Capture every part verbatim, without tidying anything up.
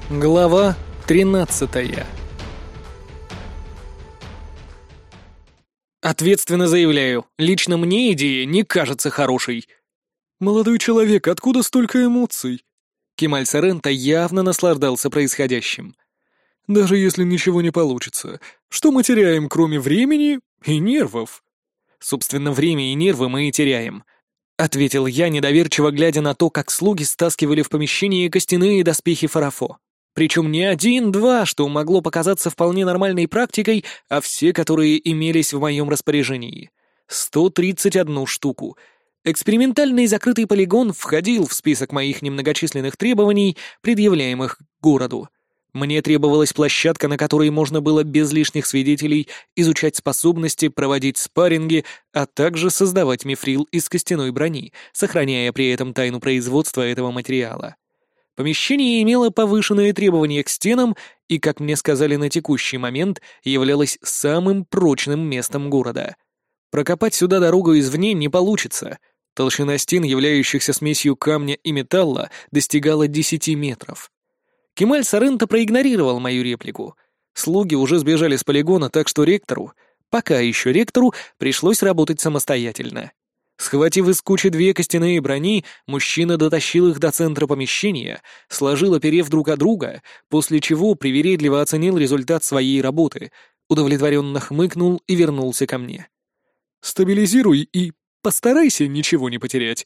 Глава тринадцатая. Ответственно заявляю, лично мне идея не кажется хорошей. «Молодой человек, откуда столько эмоций?» Кемаль Соренто явно наслаждался происходящим. «Даже если ничего не получится, что мы теряем, кроме времени и нервов?» «Собственно, время и нервы мы и теряем», — ответил я, недоверчиво глядя на то, как слуги стаскивали в помещение костяные доспехи Фарафо. Причем не один-два, что могло показаться вполне нормальной практикой, а все, которые имелись в моем распоряжении. сто тридцать одну штуку. Экспериментальный закрытый полигон входил в список моих немногочисленных требований, предъявляемых к городу. Мне требовалась площадка, на которой можно было без лишних свидетелей изучать способности, проводить спарринги, а также создавать мифрил из костяной брони, сохраняя при этом тайну производства этого материала. Помещение имело повышенные требования к стенам и, как мне сказали на текущий момент, являлось самым прочным местом города. Прокопать сюда дорогу извне не получится. Толщина стен, являющихся смесью камня и металла, достигала десяти метров. Кемаль Соренто проигнорировал мою реплику. Слуги уже сбежали с полигона, так что ректору, пока еще ректору, пришлось работать самостоятельно. Схватив из кучи две костяные брони, мужчина дотащил их до центра помещения, сложил, оперев друг о друга, после чего привередливо оценил результат своей работы, удовлетворенно хмыкнул и вернулся ко мне. «Стабилизируй и постарайся ничего не потерять».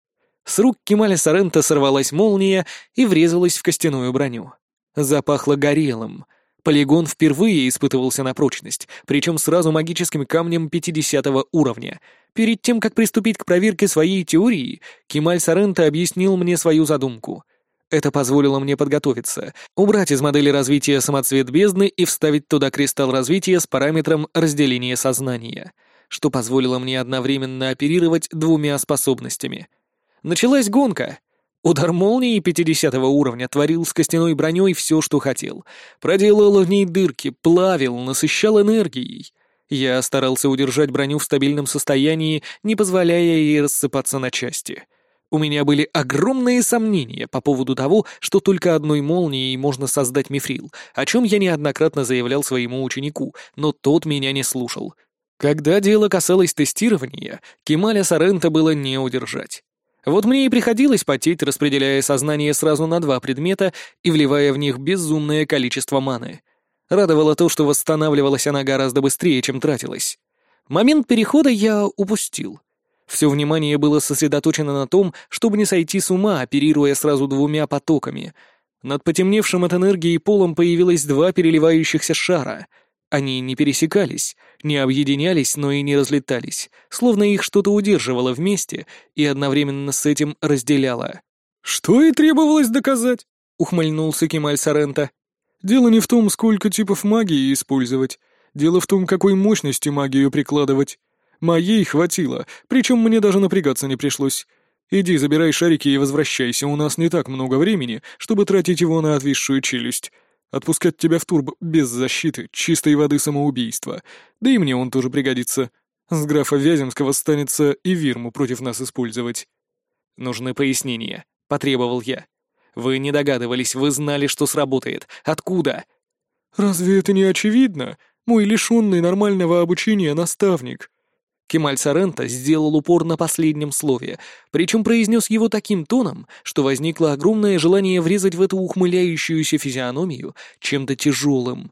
С рук Кемаля Соренто сорвалась молния и врезалась в костяную броню. Запахло горелым. Полигон впервые испытывался на прочность, причем сразу магическим камнем пятидесятого уровня. Перед тем, как приступить к проверке своей теории, Кемаль Соренто объяснил мне свою задумку. Это позволило мне подготовиться, убрать из модели развития самоцвет бездны и вставить туда кристалл развития с параметром разделения сознания, что позволило мне одновременно оперировать двумя способностями. Началась гонка. Удар молнии пятидесятого уровня творил с костяной броней все, что хотел. Проделал в ней дырки, плавил, насыщал энергией. Я старался удержать броню в стабильном состоянии, не позволяя ей рассыпаться на части. У меня были огромные сомнения по поводу того, что только одной молнией можно создать мифрил, о чем я неоднократно заявлял своему ученику, но тот меня не слушал. Когда дело касалось тестирования, Кемаля Соренто было не удержать. Вот мне и приходилось потеть, распределяя сознание сразу на два предмета и вливая в них безумное количество маны. Радовало то, что восстанавливалась она гораздо быстрее, чем тратилась. Момент перехода я упустил. Все внимание было сосредоточено на том, чтобы не сойти с ума, оперируя сразу двумя потоками. Над потемневшим от энергии полом появилось два переливающихся шара. Они не пересекались, не объединялись, но и не разлетались, словно их что-то удерживало вместе и одновременно с этим разделяло. «Что и требовалось доказать», — ухмыльнулся Кемаль Соренто. «Дело не в том, сколько типов магии использовать. Дело в том, какой мощности магию прикладывать. Моей хватило, причем мне даже напрягаться не пришлось. Иди, забирай шарики и возвращайся, у нас не так много времени, чтобы тратить его на отвисшую челюсть. Отпускать тебя в турб без защиты, чистой воды самоубийства. Да и мне он тоже пригодится. С графа Вяземского станется и Вирму против нас использовать». «Нужны пояснения», — потребовал я. «Вы не догадывались, вы знали, что сработает. Откуда?» «Разве это не очевидно? Мой лишенный нормального обучения наставник». Кемаль Соренто сделал упор на последнем слове, причем произнес его таким тоном, что возникло огромное желание врезать в эту ухмыляющуюся физиономию чем-то тяжелым.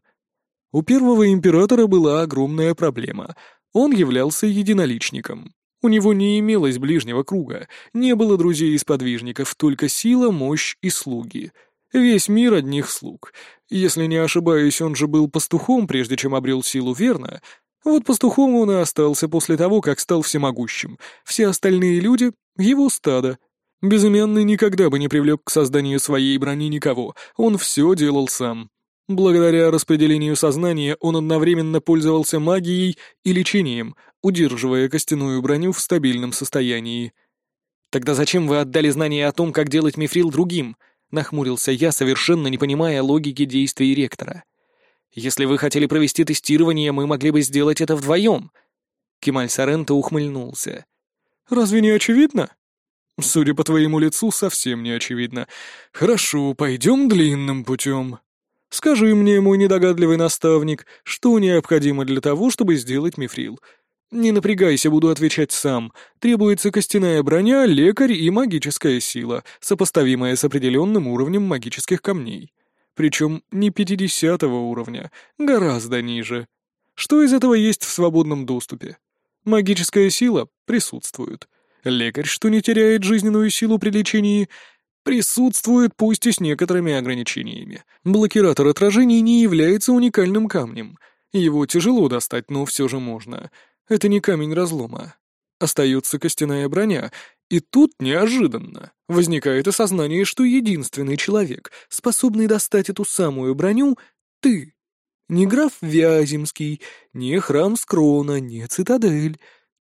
У первого императора была огромная проблема. Он являлся единоличником. У него не имелось ближнего круга, не было друзей и сподвижников, только сила, мощь и слуги. Весь мир одних слуг. Если не ошибаюсь, он же был пастухом, прежде чем обрел силу, верно? Вот пастухом он и остался после того, как стал всемогущим. Все остальные люди — его стадо. Безымянный никогда бы не привлек к созданию своей брони никого, он все делал сам. Благодаря распределению сознания он одновременно пользовался магией и лечением, удерживая костяную броню в стабильном состоянии. «Тогда зачем вы отдали знания о том, как делать мифрил другим?» — нахмурился я, совершенно не понимая логики действий ректора. «Если вы хотели провести тестирование, мы могли бы сделать это вдвоем». Кемаль Соренто ухмыльнулся. «Разве не очевидно?» Судя по твоему лицу, совсем не очевидно. Хорошо, пойдем длинным путем. Скажи мне, мой недогадливый наставник, что необходимо для того, чтобы сделать мифрил? Не напрягайся, буду отвечать сам. Требуется костяная броня, лекарь и магическая сила, сопоставимая с определенным уровнем магических камней. Причем не пятидесятого уровня, гораздо ниже. Что из этого есть в свободном доступе? Магическая сила присутствует. Лекарь, что не теряет жизненную силу при лечении, присутствует, пусть и с некоторыми ограничениями. Блокиратор отражений не является уникальным камнем. Его тяжело достать, но все же можно. Это не камень разлома. Остается костяная броня, и тут неожиданно возникает осознание, что единственный человек, способный достать эту самую броню, — ты. Не граф Вяземский, не храм Скрона, не цитадель.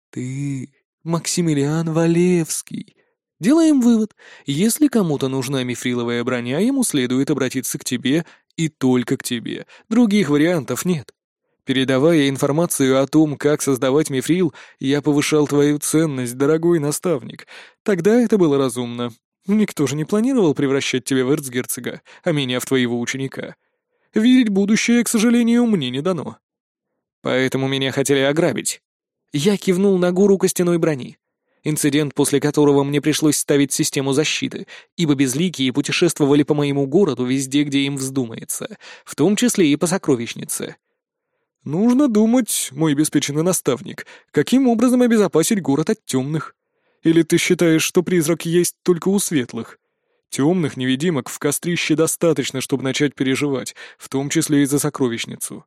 Ты, Максимилиан Валевский. Делаем вывод. Если кому-то нужна мифриловая броня, ему следует обратиться к тебе и только к тебе. Других вариантов нет. Передавая информацию о том, как создавать мифрил, я повышал твою ценность, дорогой наставник. Тогда это было разумно. Никто же не планировал превращать тебя в эрцгерцога, а меня в твоего ученика. Видеть будущее, к сожалению, мне не дано. Поэтому меня хотели ограбить. Я кивнул на гору костяной брони. Инцидент, после которого мне пришлось ставить систему защиты, ибо безликие путешествовали по моему городу везде, где им вздумается, в том числе и по сокровищнице. Нужно думать, мой обеспеченный наставник, каким образом обезопасить город от темных. Или ты считаешь, что призрак есть только у светлых? Темных невидимок в кострище достаточно, чтобы начать переживать, в том числе и за сокровищницу.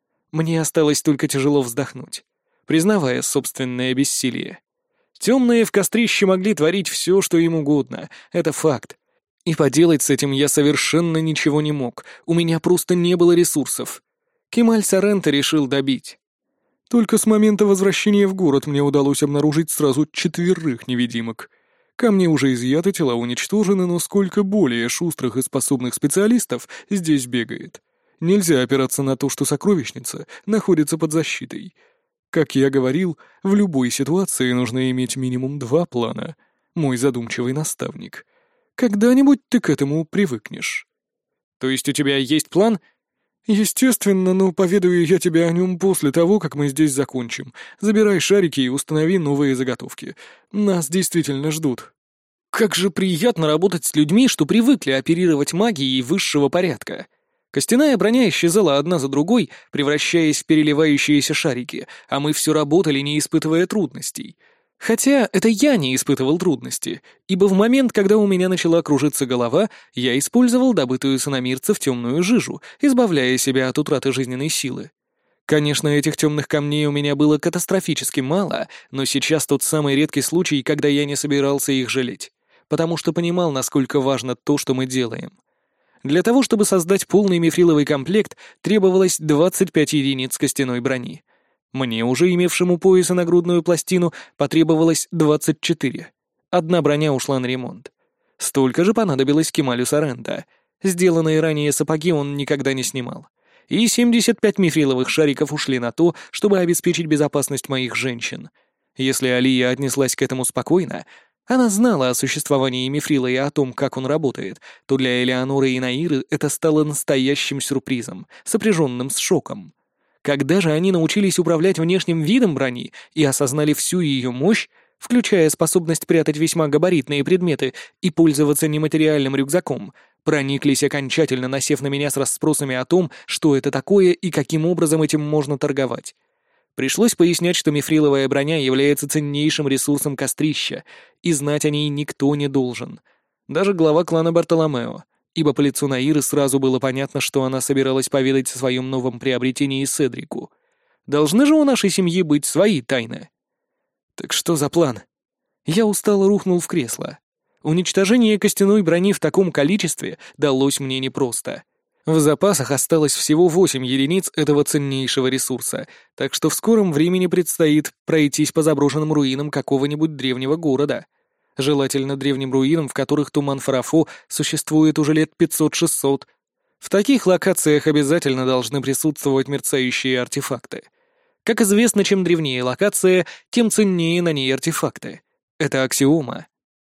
Мне осталось только тяжело вздохнуть, признавая собственное бессилие. Темные в кострище могли творить все, что им угодно, это факт. И поделать с этим я совершенно ничего не мог, у меня просто не было ресурсов. Кемаль Соренто решил добить. Только с момента возвращения в город мне удалось обнаружить сразу четверых невидимок. Камни уже изъяты, тела уничтожены, но сколько более шустрых и способных специалистов здесь бегает. Нельзя опираться на то, что сокровищница находится под защитой. Как я говорил, в любой ситуации нужно иметь минимум два плана, мой задумчивый наставник. Когда-нибудь ты к этому привыкнешь. То есть у тебя есть план? Естественно, но поведаю я тебе о нем после того, как мы здесь закончим. Забирай шарики и установи новые заготовки. Нас действительно ждут. Как же приятно работать с людьми, что привыкли оперировать магией высшего порядка. Костяная броня исчезала одна за другой, превращаясь в переливающиеся шарики, а мы все работали, не испытывая трудностей. Хотя это я не испытывал трудности, ибо в момент, когда у меня начала кружиться голова, я использовал добытую с иномирцев темную жижу, избавляя себя от утраты жизненной силы. Конечно, этих темных камней у меня было катастрофически мало, но сейчас тот самый редкий случай, когда я не собирался их жалеть, потому что понимал, насколько важно то, что мы делаем. Для того, чтобы создать полный мифриловый комплект, требовалось двадцать пять единиц костяной брони. Мне, уже имевшему пояс и нагрудную пластину, потребовалось двадцать четыре. Одна броня ушла на ремонт. Столько же понадобилось Кемалю Соренто. Сделанные ранее сапоги он никогда не снимал. И семьдесят пять мифриловых шариков ушли на то, чтобы обеспечить безопасность моих женщин. Если Алия отнеслась к этому спокойно, она знала о существовании мифрила и о том, как он работает, то для Элеоноры и Наиры это стало настоящим сюрпризом, сопряженным с шоком. Когда же они научились управлять внешним видом брони и осознали всю ее мощь, включая способность прятать весьма габаритные предметы и пользоваться нематериальным рюкзаком, прониклись окончательно, насев на меня с расспросами о том, что это такое и каким образом этим можно торговать. Пришлось пояснять, что мифриловая броня является ценнейшим ресурсом кострища, и знать о ней никто не должен. Даже глава клана Бартоломео, ибо по лицу Наиры сразу было понятно, что она собиралась поведать о своем новом приобретении Седрику. Должны же у нашей семьи быть свои тайны. Так что за план? Я устало рухнул в кресло. Уничтожение костяной брони в таком количестве далось мне непросто. В запасах осталось всего восемь единиц этого ценнейшего ресурса, так что в скором времени предстоит пройтись по заброшенным руинам какого-нибудь древнего города. Желательно древним руинам, в которых туман Фарафо существует уже лет пятьсот-шестьсот. В таких локациях обязательно должны присутствовать мерцающие артефакты. Как известно, чем древнее локация, тем ценнее на ней артефакты. Это аксиома.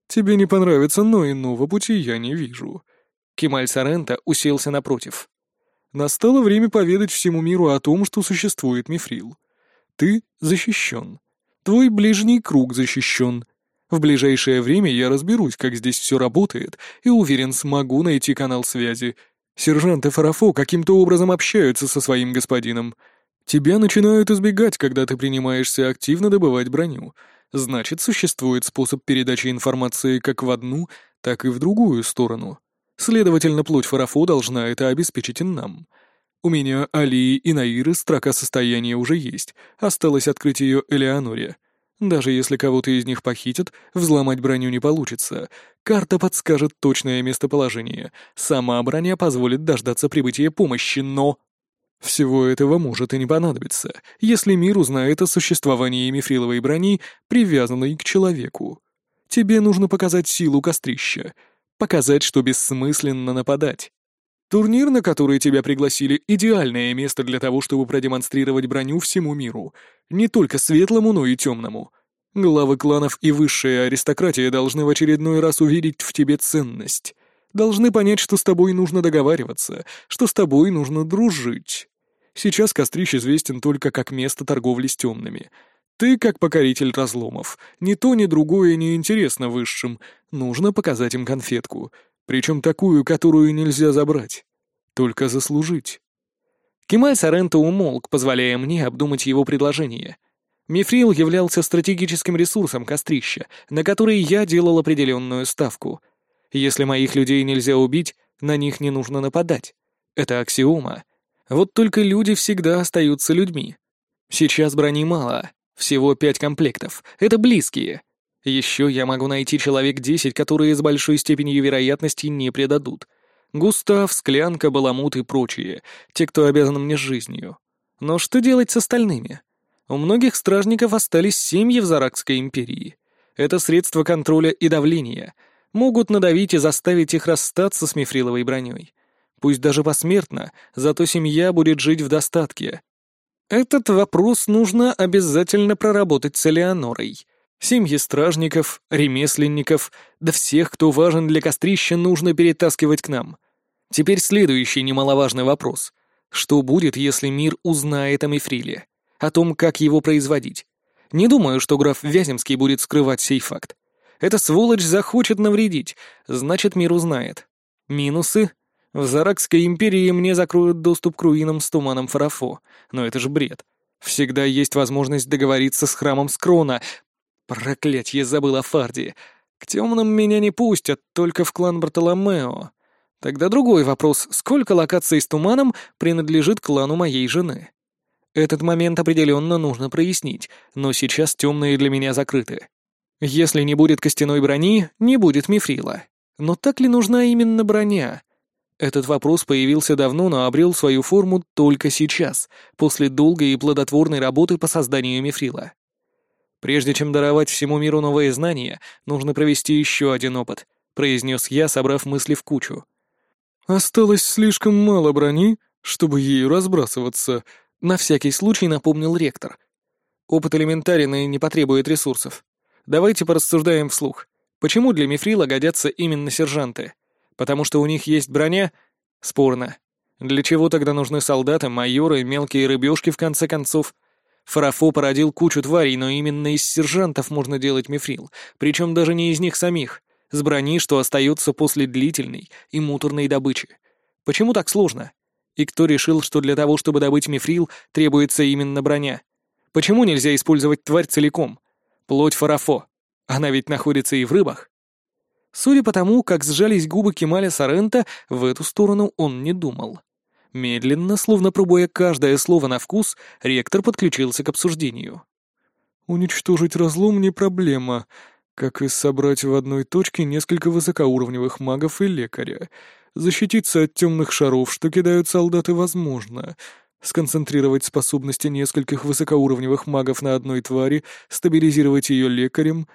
Тебе не понравится, но иного пути я не вижу». Кемаль Соренто уселся напротив. «Настало время поведать всему миру о том, что существует мифрил. Ты защищен. Твой ближний круг защищен. В ближайшее время я разберусь, как здесь все работает, и уверен, смогу найти канал связи. Сержант и Фарафо каким-то образом общаются со своим господином. Тебя начинают избегать, когда ты принимаешься активно добывать броню. Значит, существует способ передачи информации как в одну, так и в другую сторону. Следовательно, плоть Фарафо должна это обеспечить и нам. У меня, Алии и Наиры строка состояния уже есть, осталось открыть ее Элеоноре. Даже если кого-то из них похитят, взломать броню не получится. Карта подскажет точное местоположение. Сама броня позволит дождаться прибытия помощи, но... Всего этого может и не понадобиться, если мир узнает о существовании мифриловой брони, привязанной к человеку. Тебе нужно показать силу кострища, показать, что бессмысленно нападать. Турнир, на который тебя пригласили, идеальное место для того, чтобы продемонстрировать броню всему миру. Не только светлому, но и темному. Главы кланов и высшая аристократия должны в очередной раз увидеть в тебе ценность. Должны понять, что с тобой нужно договариваться, что с тобой нужно дружить. Сейчас Кострищ известен только как место торговли с темными. Ты, как покоритель разломов, ни то, ни другое не интересно высшим. Нужно показать им конфетку. Причем такую, которую нельзя забрать. Только заслужить. Кемаль Соренто умолк, позволяя мне обдумать его предложение. Мифрил являлся стратегическим ресурсом Кострища, на который я делал определенную ставку. Если моих людей нельзя убить, на них не нужно нападать. Это аксиома. Вот только люди всегда остаются людьми. Сейчас брони мало, всего пять комплектов. Это близкие. Еще я могу найти человек десять, которые с большой степенью вероятности не предадут. Густав, Склянка, Баламут и прочие, те, кто обязан мне жизнью. Но что делать с остальными? У многих стражников остались семьи в Заракской империи. Это средство контроля и давления. Могут надавить и заставить их расстаться с мифриловой броней. Пусть даже посмертно, зато семья будет жить в достатке. Этот вопрос нужно обязательно проработать с Элеонорой. Семьи стражников, ремесленников, да всех, кто важен для Кострища, нужно перетаскивать к нам. Теперь следующий немаловажный вопрос. Что будет, если мир узнает о мифриле? О том, как его производить? Не думаю, что граф Вяземский будет скрывать сей факт. Эта сволочь захочет навредить, значит, мир узнает. Минусы? В Заракской империи мне закроют доступ к руинам с туманом Фарафо, но это же бред. Всегда есть возможность договориться с храмом Скрона. Проклятье, забыл о Фарде. К темным меня не пустят, только в клан Бартоломео. Тогда другой вопрос, сколько локаций с туманом принадлежит клану моей жены? Этот момент определенно нужно прояснить, но сейчас темные для меня закрыты. Если не будет костяной брони, не будет мифрила. Но так ли нужна именно броня? Этот вопрос появился давно, но обрел свою форму только сейчас, после долгой и плодотворной работы по созданию мифрила. Прежде чем даровать всему миру новые знания, нужно провести еще один опыт, произнес я, собрав мысли в кучу. «Осталось слишком мало брони, чтобы ею разбрасываться», — на всякий случай напомнил ректор. Опыт элементарен и не потребует ресурсов. Давайте порассуждаем вслух. Почему для мифрила годятся именно сержанты? Потому что у них есть броня? Спорно. Для чего тогда нужны солдаты, майоры, мелкие рыбешки, в конце концов? Фарафо породил кучу тварей, но именно из сержантов можно делать мифрил, причем даже не из них самих, с брони, что остается после длительной и муторной добычи. Почему так сложно? И кто решил, что для того, чтобы добыть мифрил, требуется именно броня? Почему нельзя использовать тварь целиком? Плоть Фарафо. Она ведь находится и в рыбах. Судя по тому, как сжались губы Кемаля Соренто, в эту сторону он не думал. Медленно, словно пробуя каждое слово на вкус, ректор подключился к обсуждению. «Уничтожить разлом не проблема, как и собрать в одной точке несколько высокоуровневых магов и лекаря. Защититься от темных шаров, что кидают солдаты, возможно. Сконцентрировать способности нескольких высокоуровневых магов на одной твари, стабилизировать ее лекарем.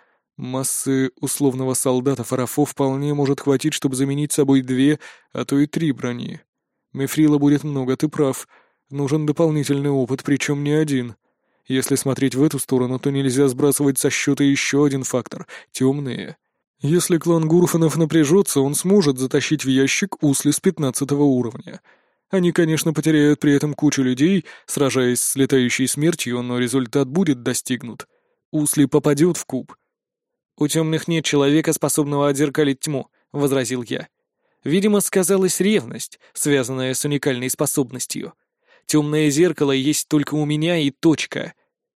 Массы условного солдата Фарафо вполне может хватить, чтобы заменить собой две, а то и три брони. Мифрила будет много, ты прав. Нужен дополнительный опыт, причем не один. Если смотреть в эту сторону, то нельзя сбрасывать со счета еще один фактор — темные. Если клан Гурфанов напряжется, он сможет затащить в ящик Усли с пятнадцатого уровня. Они, конечно, потеряют при этом кучу людей, сражаясь с летающей смертью, но результат будет достигнут. Усли попадет в куб. «У темных нет человека, способного отзеркалить тьму», — возразил я. Видимо, сказалась ревность, связанная с уникальной способностью. Темное зеркало есть только у меня и точка.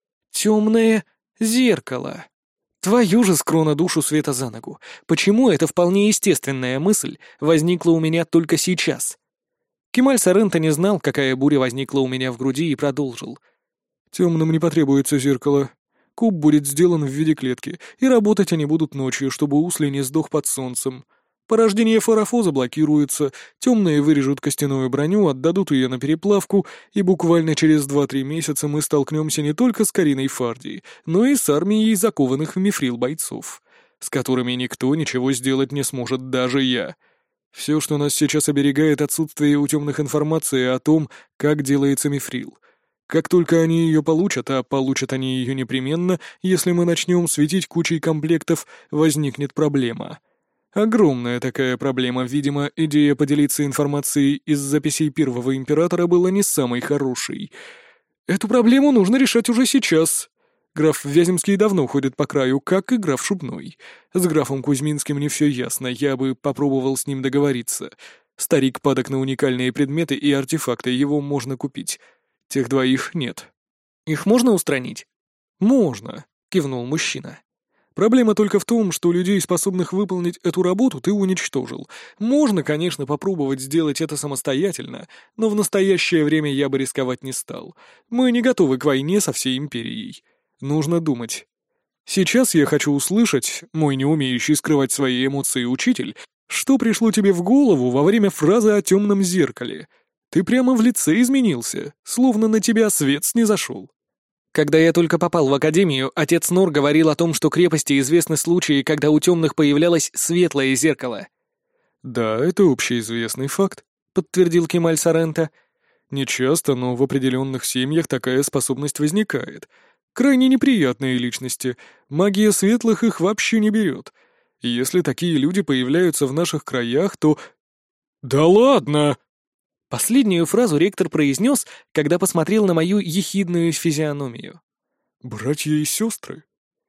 Темное зеркало. Твою же скрона душу света за ногу. Почему эта вполне естественная мысль возникла у меня только сейчас? Кемаль Сарента не знал, какая буря возникла у меня в груди, и продолжил. «Темным не потребуется зеркало. Куб будет сделан в виде клетки, и работать они будут ночью, чтобы Усли не сдох под солнцем. Порождение Фарафо заблокируется, темные вырежут костяную броню, отдадут ее на переплавку, и буквально через два-три месяца мы столкнемся не только с Кариной Фарди, но и с армией закованных в мифрил бойцов, с которыми никто ничего сделать не сможет, даже я. Все, что нас сейчас оберегает, отсутствие у темных информации о том, как делается мифрил. Как только они ее получат, а получат они ее непременно, если мы начнем светить кучей комплектов, возникнет проблема». Огромная такая проблема, видимо, идея поделиться информацией из записей первого императора была не самой хорошей. Эту проблему нужно решать уже сейчас. Граф Вяземский давно ходит по краю, как и граф Шубной. С графом Кузьминским не все ясно, я бы попробовал с ним договориться. Старик падок на уникальные предметы и артефакты, его можно купить. Тех двоих нет. «Их можно устранить?» «Можно», — кивнул мужчина. Проблема только в том, что людей, способных выполнить эту работу, ты уничтожил. Можно, конечно, попробовать сделать это самостоятельно, но в настоящее время я бы рисковать не стал. Мы не готовы к войне со всей империей. Нужно думать. Сейчас я хочу услышать, мой не умеющий скрывать свои эмоции учитель, что пришло тебе в голову во время фразы о темном зеркале. Ты прямо в лице изменился, словно на тебя свет снизошел. Когда я только попал в академию, отец Нор говорил о том, что крепости известны случаи, когда у темных появлялось светлое зеркало. «Да, это общеизвестный факт», — подтвердил Кемаль Сарента. «Не часто, но в определенных семьях такая способность возникает. Крайне неприятные личности. Магия светлых их вообще не берет. И если такие люди появляются в наших краях, то...» «Да ладно!» Последнюю фразу ректор произнес, когда посмотрел на мою ехидную физиономию. «Братья и сестры?»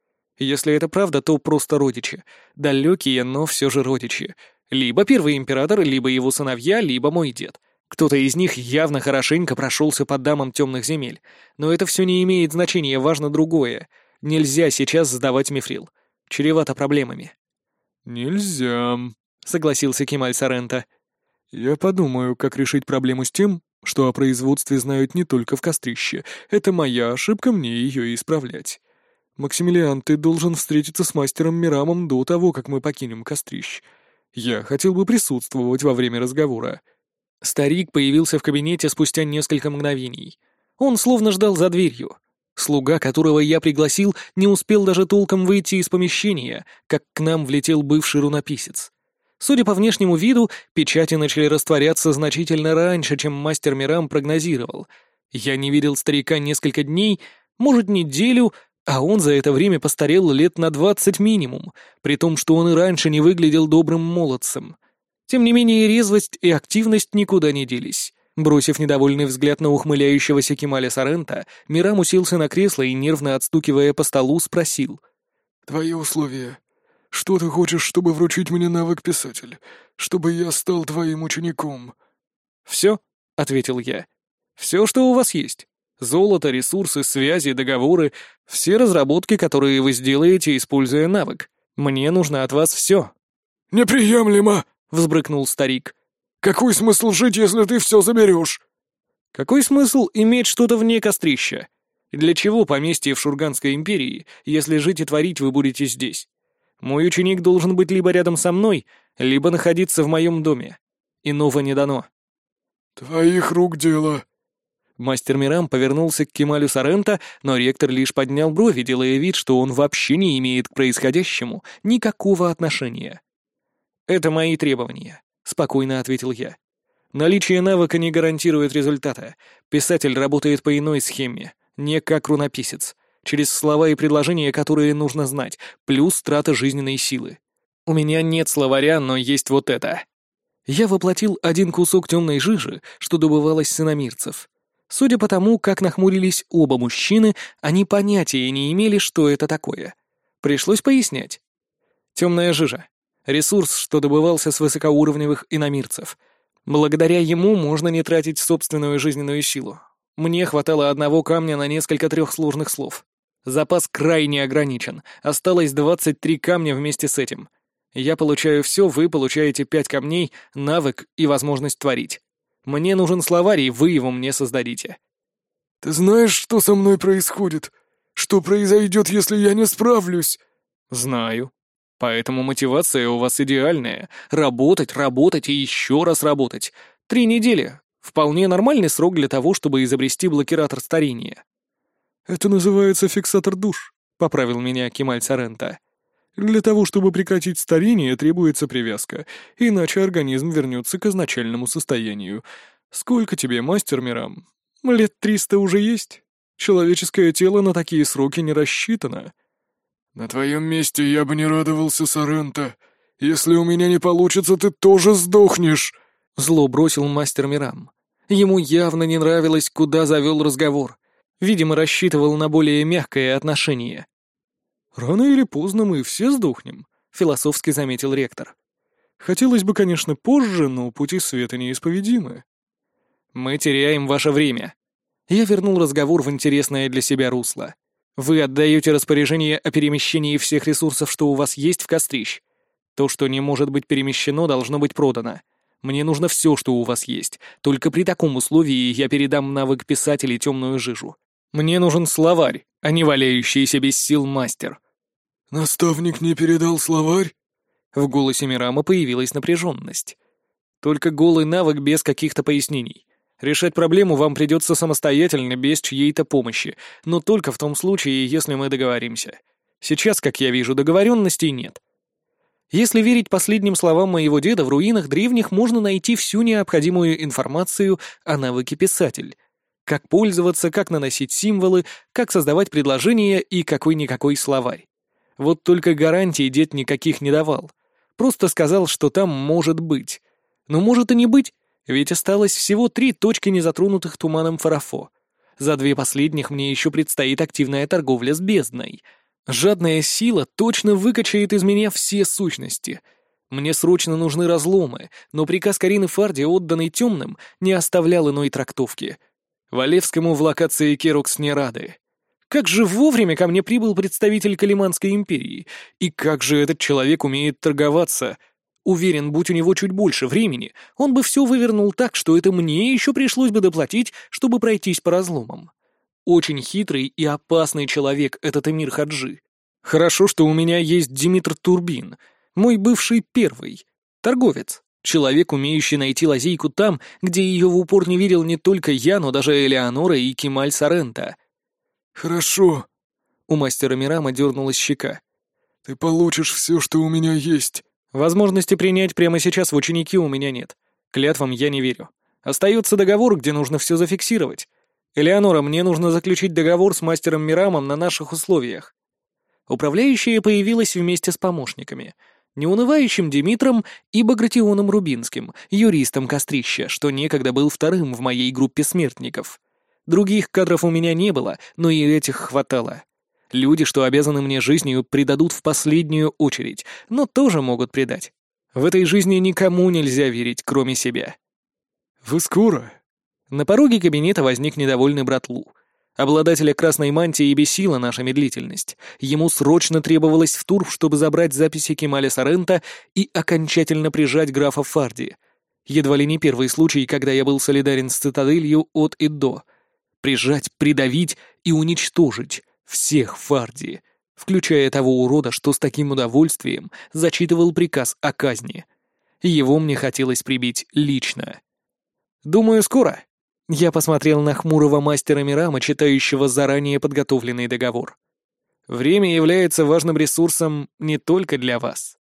Если это правда, то просто родичи. Далекие, но все же родичи. Либо первый император, либо его сыновья, либо мой дед. Кто-то из них явно хорошенько прошелся по дамам темных земель. Но это все не имеет значения, важно другое. Нельзя сейчас сдавать мифрил. Чревато проблемами. «Нельзя», — согласился Кемаль Сарента. «Я подумаю, как решить проблему с тем, что о производстве знают не только в Кострище. Это моя ошибка, мне ее исправлять. Максимилиан, ты должен встретиться с мастером Мирамом до того, как мы покинем Кострищ. Я хотел бы присутствовать во время разговора». Старик появился в кабинете спустя несколько мгновений. Он словно ждал за дверью. Слуга, которого я пригласил, не успел даже толком выйти из помещения, как к нам влетел бывший рунописец. Судя по внешнему виду, печати начали растворяться значительно раньше, чем мастер Мирам прогнозировал. Я не видел старика несколько дней, может, неделю, а он за это время постарел лет на двадцать минимум, при том, что он и раньше не выглядел добрым молодцем. Тем не менее, резвость и активность никуда не делись. Бросив недовольный взгляд на ухмыляющегося Кемаля Сарента, Мирам уселся на кресло и, нервно отстукивая по столу, спросил. «Твои условия. Что ты хочешь, чтобы вручить мне навык писатель? Чтобы я стал твоим учеником?» «Все», — ответил я. «Все, что у вас есть. Золото, ресурсы, связи, договоры, все разработки, которые вы сделаете, используя навык. Мне нужно от вас все». «Неприемлемо!» — взбрыкнул старик. «Какой смысл жить, если ты все заберешь?» «Какой смысл иметь что-то вне Кострища? Для чего поместье в Шурганской империи, если жить и творить вы будете здесь? Мой ученик должен быть либо рядом со мной, либо находиться в моем доме. Иного не дано». «Твоих рук дело». Мастер Мирам повернулся к Кемалю Сарента, но ректор лишь поднял брови, делая вид, что он вообще не имеет к происходящему никакого отношения. «Это мои требования», — спокойно ответил я. «Наличие навыка не гарантирует результата. Писатель работает по иной схеме, не как рунописец, через слова и предложения, которые нужно знать, плюс трата жизненной силы. У меня нет словаря, но есть вот это. Я воплотил один кусок темной жижи, что добывалось с иномирцев. Судя по тому, как нахмурились оба мужчины, они понятия не имели, что это такое. Пришлось пояснять. Темная жижа. Ресурс, что добывался с высокоуровневых иномирцев. Благодаря ему можно не тратить собственную жизненную силу. Мне хватало одного камня на несколько трехсложных слов. Запас крайне ограничен. Осталось двадцать три камня вместе с этим. Я получаю все, вы получаете пять камней, навык и возможность творить. Мне нужен словарь, и вы его мне создадите. «Ты знаешь, что со мной происходит? Что произойдет, если я не справлюсь?» «Знаю. Поэтому мотивация у вас идеальная. Работать, работать и еще раз работать. Три недели. Вполне нормальный срок для того, чтобы изобрести блокиратор старения». «Это называется фиксатор душ», — поправил меня Кемаль Соренто. «Для того, чтобы прекратить старение, требуется привязка, иначе организм вернется к изначальному состоянию. Сколько тебе, мастер Мирам? Лет триста уже есть? Человеческое тело на такие сроки не рассчитано». «На твоем месте я бы не радовался, Соренто. Если у меня не получится, ты тоже сдохнешь», — зло бросил мастер Мирам. Ему явно не нравилось, куда завел разговор. Видимо, рассчитывал на более мягкое отношение. «Рано или поздно мы все сдохнем», — философски заметил ректор. «Хотелось бы, конечно, позже, но пути света неисповедимы». «Мы теряем ваше время». Я вернул разговор в интересное для себя русло. «Вы отдаете распоряжение о перемещении всех ресурсов, что у вас есть в кострищ. То, что не может быть перемещено, должно быть продано. Мне нужно все, что у вас есть. Только при таком условии я передам навык писателей темную жижу. Мне нужен словарь, а не валяющийся без сил мастер». «Наставник не передал словарь?» В голосе Мирама появилась напряженность. «Только голый навык без каких-то пояснений. Решать проблему вам придется самостоятельно, без чьей-то помощи, но только в том случае, если мы договоримся. Сейчас, как я вижу, договоренностей нет». Если верить последним словам моего деда, в руинах древних можно найти всю необходимую информацию о навыке писатель. Как пользоваться, как наносить символы, как создавать предложения и какой-никакой словарь. Вот только гарантий дед никаких не давал. Просто сказал, что там может быть. Но может и не быть, ведь осталось всего три точки незатронутых туманом Фарафо. За две последних мне еще предстоит активная торговля с бездной. Жадная сила точно выкачает из меня все сущности. Мне срочно нужны разломы, но приказ Карины Фарди, отданный темным, не оставлял иной трактовки. Валевскому в локации Керокс не рады. Как же вовремя ко мне прибыл представитель Калиманской империи, и как же этот человек умеет торговаться. Уверен, будь у него чуть больше времени, он бы все вывернул так, что это мне еще пришлось бы доплатить, чтобы пройтись по разломам. Очень хитрый и опасный человек этот Эмир Хаджи. Хорошо, что у меня есть Димитр Турбин, мой бывший первый, торговец, человек, умеющий найти лазейку там, где ее в упор не видел не только я, но даже Элеонора и Кемаль Соренто. «Хорошо». У мастера Мирама дернулась щека. «Ты получишь все, что у меня есть». Возможности принять прямо сейчас в ученики у меня нет. Клятвам я не верю. Остается договор, где нужно все зафиксировать. Элеонора, мне нужно заключить договор с мастером Мирамом на наших условиях. Управляющая появилась вместе с помощниками. Неунывающим Димитром и Багратионом Рубинским, юристом Кострища, что некогда был вторым в моей группе смертников. Других кадров у меня не было, но и этих хватало. Люди, что обязаны мне жизнью, предадут в последнюю очередь, но тоже могут предать. В этой жизни никому нельзя верить, кроме себя. «Вы скоро?» На пороге кабинета возник недовольный брат Лу. Обладателя красной мантии бесила наша медлительность. Ему срочно требовалось в Турф, чтобы забрать записи Кемаля Соренто и окончательно прижать графа Фарди. Едва ли не первый случай, когда я был солидарен с цитаделью от и до. Прижать, придавить и уничтожить всех Фарди, включая того урода, что с таким удовольствием зачитывал приказ о казни. Его мне хотелось прибить лично. «Думаю, скоро». Я посмотрел на хмурого мастера Мирама, читающего заранее подготовленный договор. «Время является важным ресурсом не только для вас».